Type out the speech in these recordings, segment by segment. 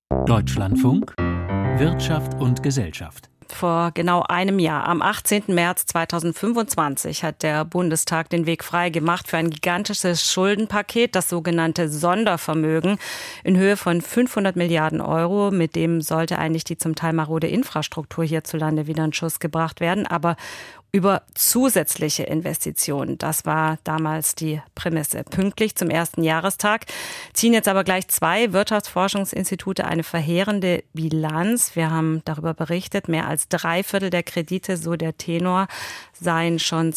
Deutschlandfunk, Wirtschaft und Gesellschaft. Vor genau einem Jahr, am 18. März 2025, hat der Bundestag den Weg frei gemacht für ein gigantisches Schuldenpaket, das sogenannte Sondervermögen in Höhe von 500 Milliarden Euro. Mit dem sollte eigentlich die zum Teil marode Infrastruktur hierzulande wieder in Schuss gebracht werden. Aber über zusätzliche Investitionen. Das war damals die Prämisse. Pünktlich zum ersten Jahrestag ziehen jetzt aber gleich 2 Wirtschaftsforschungsinstitute eine verheerende Bilanz. Wir haben darüber berichtet, mehr als 3/4 der Kredite, so der Tenor, seien schon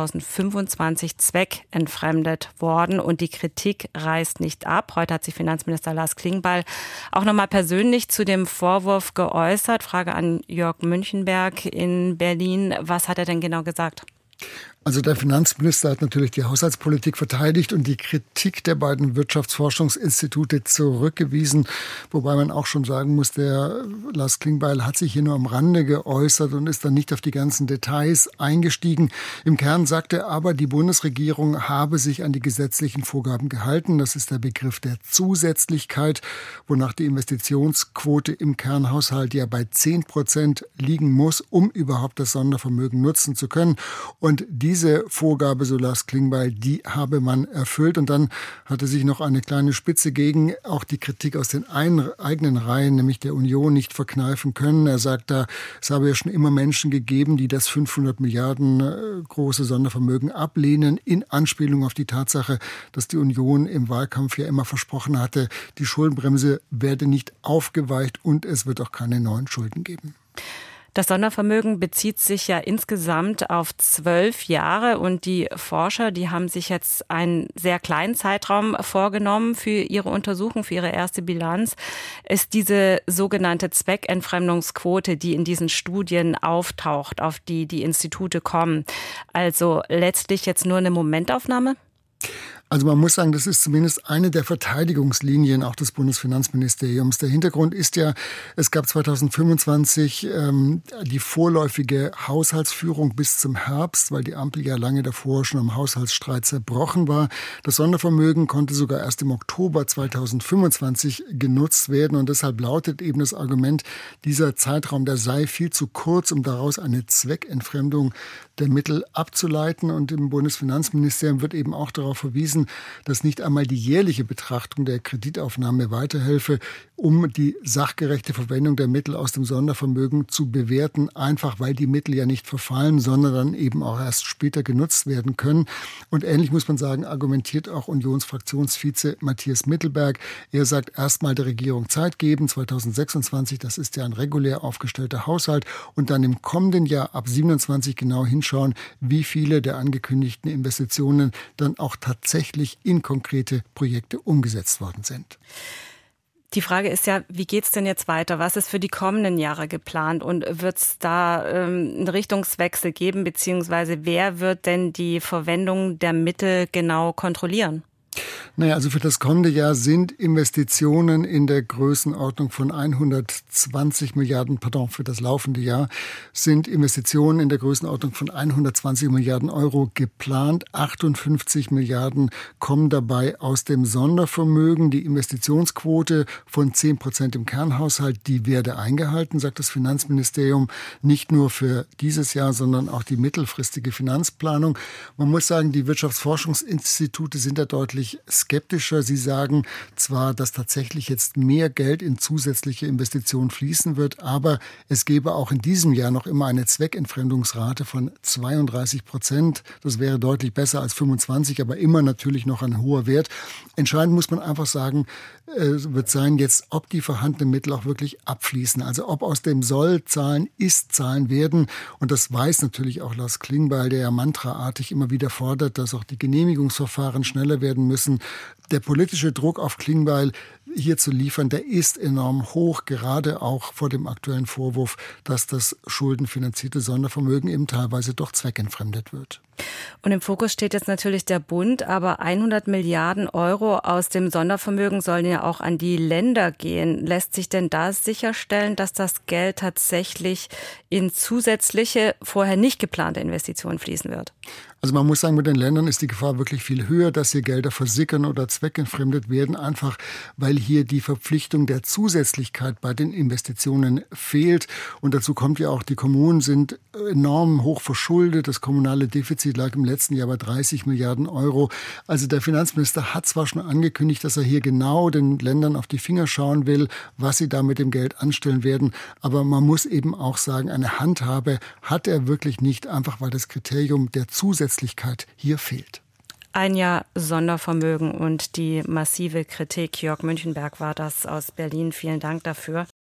2025 zweckentfremdet worden. Und die Kritik reißt nicht ab. Heute hat sich Finanzminister Lars Klingbeil auch nochmal persönlich zu dem Vorwurf geäußert. Frage an Jörg Münchenberg in Berlin. Was hat er denn genau gesagt? Also der Finanzminister hat natürlich die Haushaltspolitik verteidigt und die Kritik der beiden Wirtschaftsforschungsinstitute zurückgewiesen. Wobei man auch schon sagen muss, der Lars Klingbeil hat sich hier nur am Rande geäußert und ist dann nicht auf die ganzen Details eingestiegen. Im Kern sagt er aber, die Bundesregierung habe sich an die gesetzlichen Vorgaben gehalten. Das ist der Begriff der Zusätzlichkeit, wonach die Investitionsquote im Kernhaushalt ja bei 10% liegen muss, um überhaupt das Sondervermögen nutzen zu können. Und diese Vorgabe, so Lars Klingbeil, die habe man erfüllt. Und dann hatte sich noch eine kleine Spitze gegen auch die Kritik aus den eigenen Reihen, nämlich der Union, nicht verkneifen können. Er sagt da, es habe ja schon immer Menschen gegeben, die das 500 Milliarden große Sondervermögen ablehnen, in Anspielung auf die Tatsache, dass die Union im Wahlkampf ja immer versprochen hatte, die Schuldenbremse werde nicht aufgeweicht und es wird auch keine neuen Schulden geben. Das Sondervermögen bezieht sich ja insgesamt auf 12 Jahre und die Forscher, die haben sich jetzt einen sehr kleinen Zeitraum vorgenommen für ihre Untersuchung, für ihre erste Bilanz. Ist diese sogenannte Zweckentfremdungsquote, die in diesen Studien auftaucht, auf die die Institute kommen, also letztlich jetzt nur eine Momentaufnahme? Also man muss sagen, das ist zumindest eine der Verteidigungslinien auch des Bundesfinanzministeriums. Der Hintergrund ist ja, es gab 2025 die vorläufige Haushaltsführung bis zum Herbst, weil die Ampel ja lange davor schon am Haushaltsstreit zerbrochen war. Das Sondervermögen konnte sogar erst im Oktober 2025 genutzt werden und deshalb lautet eben das Argument, dieser Zeitraum, der sei viel zu kurz, um daraus eine Zweckentfremdung der Mittel abzuleiten. Und im Bundesfinanzministerium wird eben auch darauf verwiesen, dass nicht einmal die jährliche Betrachtung der Kreditaufnahme weiterhelfe, um die sachgerechte Verwendung der Mittel aus dem Sondervermögen zu bewerten, einfach weil die Mittel ja nicht verfallen, sondern dann eben auch erst später genutzt werden können. Und ähnlich muss man sagen, argumentiert auch Unionsfraktionsvize Matthias Mittelberg. Er sagt, erstmal der Regierung Zeit geben, 2026, das ist ja ein regulär aufgestellter Haushalt, und dann im kommenden Jahr ab 27 genau hinschauen, wie viele der angekündigten Investitionen dann auch tatsächlich in konkrete Projekte umgesetzt worden sind. Die Frage ist ja, wie geht's denn jetzt weiter? Was ist für die kommenden Jahre geplant? Und wird es da einen Richtungswechsel geben? Beziehungsweise wer wird denn die Verwendung der Mittel genau kontrollieren? Naja, also für das kommende Jahr sind Investitionen in der Größenordnung von 120 Milliarden, für das laufende Jahr sind Investitionen in der Größenordnung von 120 Milliarden Euro geplant. 58 Milliarden kommen dabei aus dem Sondervermögen. Die Investitionsquote von 10% im Kernhaushalt, die werde eingehalten, sagt das Finanzministerium, nicht nur für dieses Jahr, sondern auch die mittelfristige Finanzplanung. Man muss sagen, die Wirtschaftsforschungsinstitute sind da deutlich skeptischer. Sie sagen zwar, dass tatsächlich jetzt mehr Geld in zusätzliche Investitionen fließen wird, aber es gäbe auch in diesem Jahr noch immer eine Zweckentfremdungsrate von 32%. Das wäre deutlich besser als 25, aber immer natürlich noch ein hoher Wert. Entscheidend muss man einfach sagen, wird sein jetzt, ob die vorhandenen Mittel auch wirklich abfließen. Also ob aus dem Soll-Zahlen Ist-Zahlen werden. Und das weiß natürlich auch Lars Klingbeil, der ja mantraartig immer wieder fordert, dass auch die Genehmigungsverfahren schneller werden müssen. Der politische Druck auf Klingbeil hier zu liefern, der ist enorm hoch, gerade auch vor dem aktuellen Vorwurf, dass das schuldenfinanzierte Sondervermögen eben teilweise doch zweckentfremdet wird. Und im Fokus steht jetzt natürlich der Bund, aber 100 Milliarden Euro aus dem Sondervermögen sollen ja auch an die Länder gehen. Lässt sich denn da sicherstellen, dass das Geld tatsächlich in zusätzliche, vorher nicht geplante Investitionen fließen wird? Also man muss sagen, mit den Ländern ist die Gefahr wirklich viel höher, dass hier Gelder versickern oder zweckentfremdet werden, einfach weil weil hier die Verpflichtung der Zusätzlichkeit bei den Investitionen fehlt. Und dazu kommt ja auch, die Kommunen sind enorm hoch verschuldet. Das kommunale Defizit lag im letzten Jahr bei 30 Milliarden Euro. Also der Finanzminister hat zwar schon angekündigt, dass er hier genau den Ländern auf die Finger schauen will, was sie da mit dem Geld anstellen werden. Aber man muss eben auch sagen, eine Handhabe hat er wirklich nicht, einfach weil das Kriterium der Zusätzlichkeit hier fehlt. Ein Jahr Sondervermögen und die massive Kritik. Jörg Münchenberg war das aus Berlin. Vielen Dank dafür.